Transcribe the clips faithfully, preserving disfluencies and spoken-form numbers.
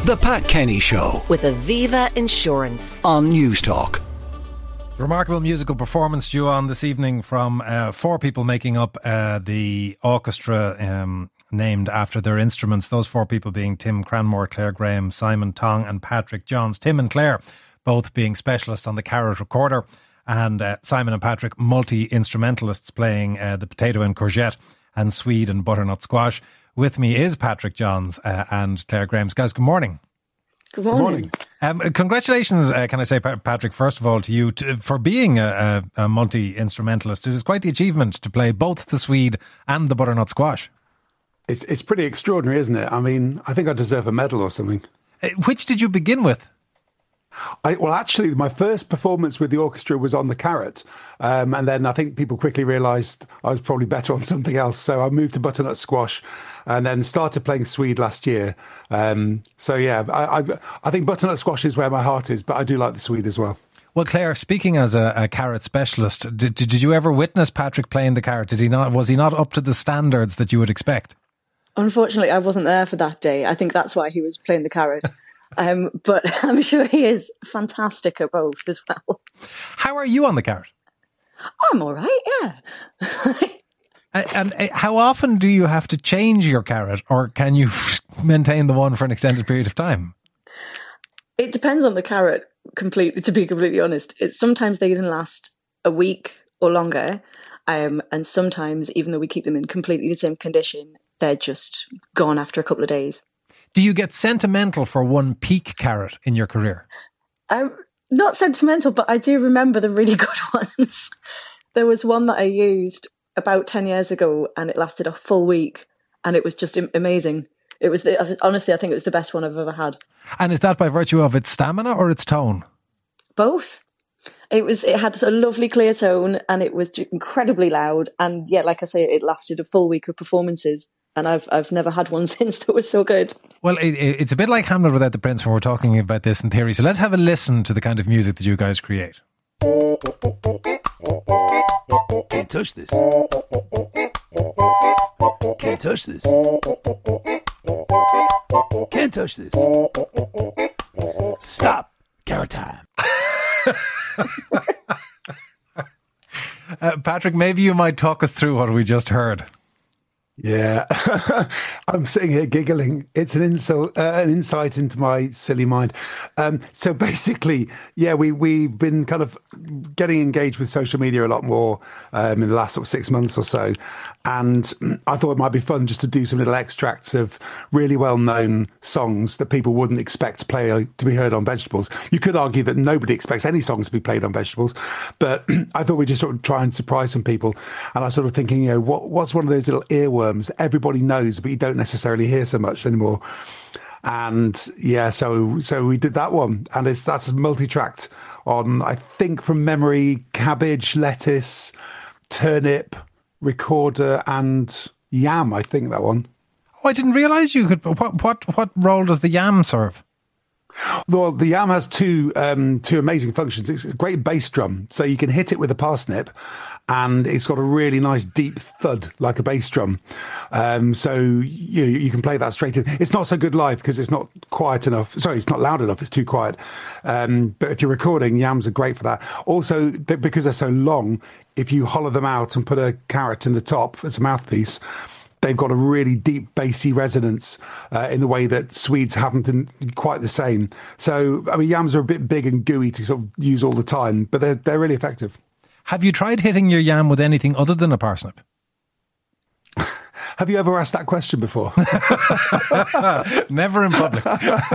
The Pat Kenny Show with Aviva Insurance on News Talk. Remarkable musical performance due on this evening from uh, four people making up uh, the orchestra um, named after their instruments. Those four people being Tim Cranmore, Claire Graham, Simon Tong and Patrick Johns. Tim and Claire both being specialists on the carrot recorder, and uh, Simon and Patrick multi-instrumentalists playing uh, the potato and courgette and swede and butternut squash. With me is Patrick Johns uh, and Claire Graham. Guys, good morning. Good morning. Good morning. Um, congratulations, uh, can I say, Patrick, first of all, to you to, for being a, a, a multi-instrumentalist. It is quite the achievement to play both the swede and the butternut squash. It's it's pretty extraordinary, isn't it? I mean, I think I deserve a medal or something. Uh, which did you begin with? I, well, actually, my first performance with the orchestra was on the carrot. Um, and then I think people quickly realised I was probably better on something else. So I moved to butternut squash and then started playing swede last year. Um, so, yeah, I, I, I think butternut squash is where my heart is, but I do like the swede as well. Well, Claire, speaking as a, a carrot specialist, did, did you ever witness Patrick playing the carrot? Did he not? Was he not up to the standards that you would expect? Unfortunately, I wasn't there for that day. I think that's why he was playing the carrot. Um, but I'm sure he is fantastic at both as well. How are you on the carrot? I'm all right, yeah. And, and how often do you have to change your carrot, or can you maintain the one for an extended period of time? It depends on the carrot, completely. To be completely honest, it's sometimes they even last a week or longer, um, and sometimes, even though we keep them in completely the same condition, they're just gone after a couple of days. Do you get sentimental for one peak carrot in your career? I'm not sentimental, but I do remember the really good ones. There was one that I used about ten years ago and it lasted a full week and it was just amazing. It was the, honestly, I think it was the best one I've ever had. And is that by virtue of its stamina or its tone? Both. It was. It had a lovely clear tone and it was incredibly loud. And yeah, like I say, it lasted a full week of performances. And I've I've never had one since that was so good. Well, it, it's a bit like Hamlet without the prince when we're talking about this in theory. So let's have a listen to the kind of music that you guys create. Can't touch this. Can't touch this. Can't touch this. Stop. Carrot time. uh, Patrick, maybe you might talk us through what we just heard. Yeah, I'm sitting here giggling. It's an insult, uh, an insight into my silly mind. Um, so basically, yeah, we, we've been kind of getting engaged with social media a lot more um, in the last sort of six months or so. And I thought it might be fun just to do some little extracts of really well-known songs that people wouldn't expect to play to be heard on Vegetables. You could argue that nobody expects any songs to be played on Vegetables, but I thought we'd just sort of try and surprise some people. And I was sort of thinking, you know, what, what's one of those little earworms everybody knows, but you don't necessarily hear so much anymore. And yeah, so so we did that one, and it's that's multi-tracked on, I think from memory, cabbage, lettuce, turnip, recorder, and yam. I think that one. Oh, I didn't realise you could. What what what role does the yam serve? Well, the yam has two um, two amazing functions. It's a great bass drum, so you can hit it with a parsnip, and it's got a really nice deep thud like a bass drum. Um, so you you can play that straight in. It's not so good live because it's not quiet enough. Sorry, it's not loud enough. It's too quiet. Um, but if you're recording, yams are great for that. Also, because they're so long, if you hollow them out and put a carrot in the top as a mouthpiece, they've got a really deep bassy resonance uh, in the way that Swedes haven't in quite the same. So, I mean, yams are a bit big and gooey to sort of use all the time, but they're they're really effective. Have you tried hitting your yam with anything other than a parsnip? Have you ever asked that question before? Never in public.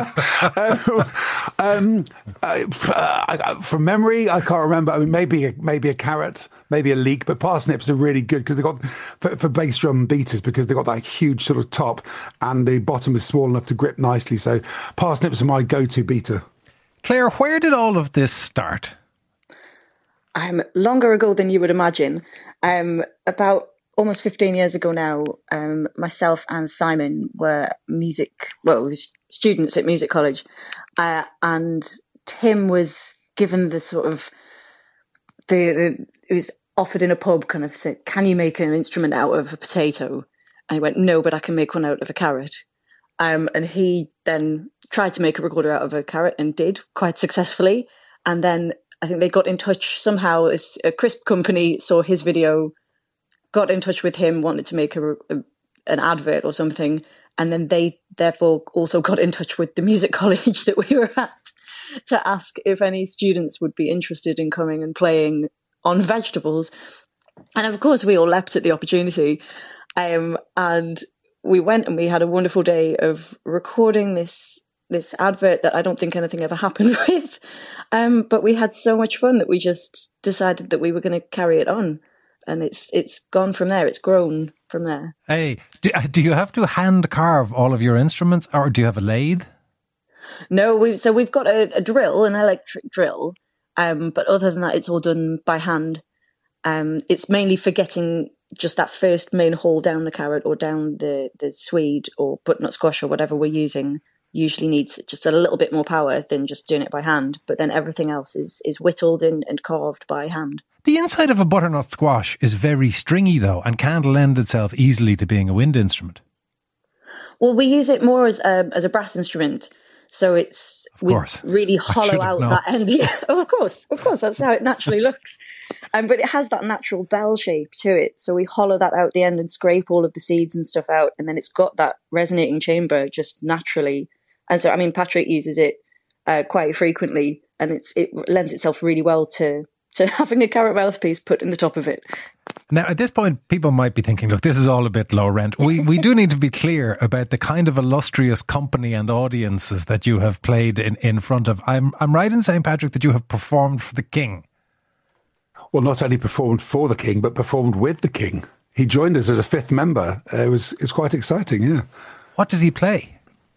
um, uh, uh, from memory, I can't remember. I mean, maybe a, maybe a carrot, maybe a leek, but parsnips are really good because they got for, for bass drum beaters because they got that huge sort of top and the bottom is small enough to grip nicely. So parsnips are my go-to beater. Claire, where did all of this start? Um, longer ago than you would imagine. Um, about almost fifteen years ago now, um, myself and Simon were music, well, we were students at music college, uh, and Tim was given the sort of, the, the it was offered in a pub, kind of said, can you make an instrument out of a potato? And he went, no, but I can make one out of a carrot. Um, and he then tried to make a recorder out of a carrot and did quite successfully. And then I think they got in touch somehow. A crisp company saw his video, got in touch with him, wanted to make a, a an advert or something. And then they therefore also got in touch with the music college that we were at to ask if any students would be interested in coming and playing on vegetables. And of course, we all leapt at the opportunity. Um, and we went and we had a wonderful day of recording this this advert that I don't think anything ever happened with. Um, but we had so much fun that we just decided that we were going to carry it on. And it's it's gone from there. It's grown from there. Hey, do, do you have to hand carve all of your instruments, or do you have a lathe? No, we so we've got a, a drill, an electric drill. Um, but other than that, it's all done by hand. Um, it's mainly for getting just that first main hole down the carrot or down the, the swede or butternut squash or whatever we're using. Usually needs just a little bit more power than just doing it by hand. But then everything else is is whittled and, and carved by hand. The inside of a butternut squash is very stringy, though, and can't lend itself easily to being a wind instrument. Well, we use it more as a, as a brass instrument. So it's, we really hollow out known. that end. Yeah, of course, of course, that's how it naturally looks. Um, but it has that natural bell shape to it. So we hollow that out the end and scrape all of the seeds and stuff out. And then it's got that resonating chamber just naturally. And so, I mean, Patrick uses it uh, quite frequently, and it's it lends itself really well to to having a carrot mouthpiece put in the top of it. Now, at this point, people might be thinking, look, this is all a bit low rent. We we do need to be clear about the kind of illustrious company and audiences that you have played in, in front of. I'm I'm right in saying, Patrick, that you have performed for the King. Well, not only performed for the King, but performed with the King. He joined us as a fifth member. Uh, it was it was quite exciting, yeah. What did he play?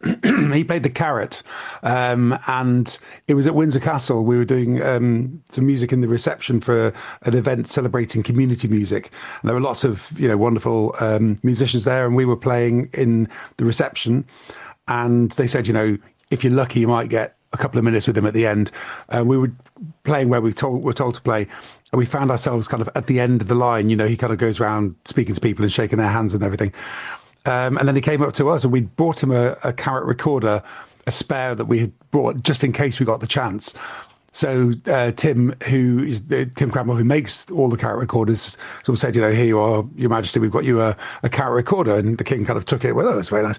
He played the carrot, um, and it was at Windsor Castle. We were doing um, some music in the reception for an event celebrating community music. And there were lots of, you know, wonderful um, musicians there, and we were playing in the reception. And they said, you know, if you're lucky, you might get a couple of minutes with him at the end. Uh, we were playing where we told, were told to play, and we found ourselves kind of at the end of the line. You know, he kind of goes around speaking to people and shaking their hands and everything. Um, and then he came up to us, and we bought him a, a carrot recorder, a spare that we had brought just in case we got the chance. So uh, Tim, who is the, Tim Cranmore, who makes all the carrot recorders, sort of said, you know, here you are, Your Majesty, we've got you a, a carrot recorder. And the King kind of took it. Well, oh, that's very nice.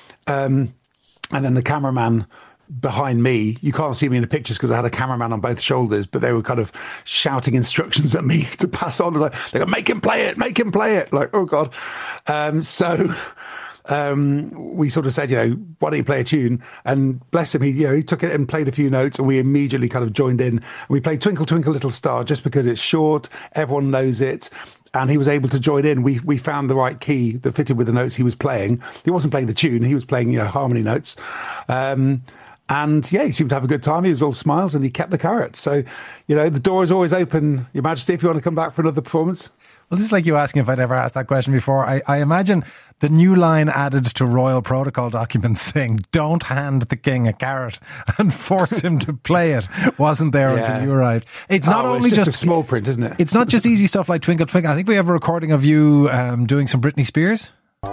Um, and then the cameraman behind me, you can't see me in the pictures because I had a cameraman on both shoulders, but they were kind of shouting instructions at me to pass on. Like, they go, make him play it, make him play it. Like, oh God. Um, so um, we sort of said, you know, why don't you play a tune? And bless him, he, you know, he took it and played a few notes, and we immediately kind of joined in. And we played Twinkle, Twinkle, Little Star just because it's short, everyone knows it. And he was able to join in. We we found the right key that fitted with the notes he was playing. He wasn't playing the tune, he was playing, you know, harmony notes. Um, And yeah, he seemed to have a good time. He was all smiles, and he kept the carrot. So, you know, the door is always open, Your Majesty, if you want to come back for another performance. Well, this is like you asking if I'd ever asked that question before. I, I imagine the new line added to royal protocol documents saying, don't hand the King a carrot and force him to play it, wasn't there yeah. until you arrived. It's not oh, only it's just, just a small print, isn't it? It's not just easy stuff like Twinkle Twinkle. I think we have a recording of you um, doing some Britney Spears.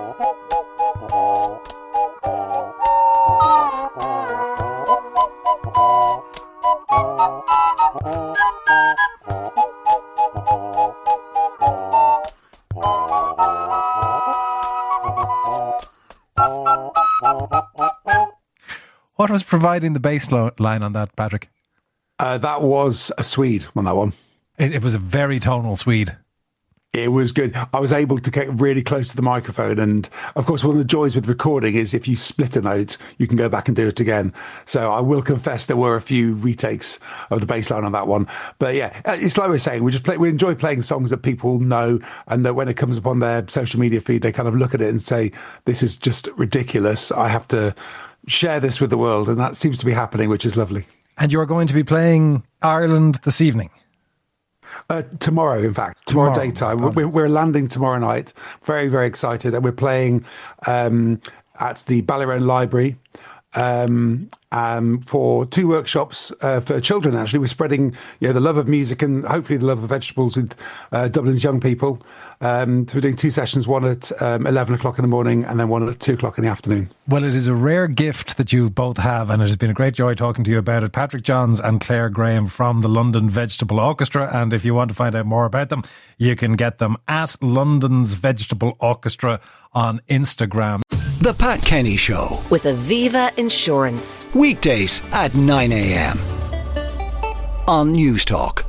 What was providing the bass line on that, Patrick? Uh, that was a Swede on that one. It, it was a very tonal Swede. It was good. I was able to get really close to the microphone. And of course, one of the joys with recording is if you split a note, you can go back and do it again. So I will confess there were a few retakes of the bass line on that one. But yeah, it's like we're saying, we just play, we enjoy playing songs that people know, and that when it comes up on their social media feed, they kind of look at it and say, this is just ridiculous. I have to share this with the world. And that seems to be happening, which is lovely. And you're going to be playing Ireland this evening? Uh, tomorrow, in fact, tomorrow, tomorrow. daytime. We're, we're landing tomorrow night. Very, very excited. And we're playing um, at the Ballyrone Library. um, um, for two workshops uh, for children. Actually, we're spreading you know the love of music and hopefully the love of vegetables with uh, Dublin's young people. Um, so we're doing two sessions, one at um, eleven o'clock in the morning and then one at two o'clock in the afternoon. Well, it is a rare gift that you both have, and it has been a great joy talking to you about it. Patrick Johns and Claire Graham from the London Vegetable Orchestra. And if you want to find out more about them, you can get them at London's Vegetable Orchestra on Instagram. The Pat Kenny Show. With Aviva Insurance. Weekdays at nine a.m. on News Talk.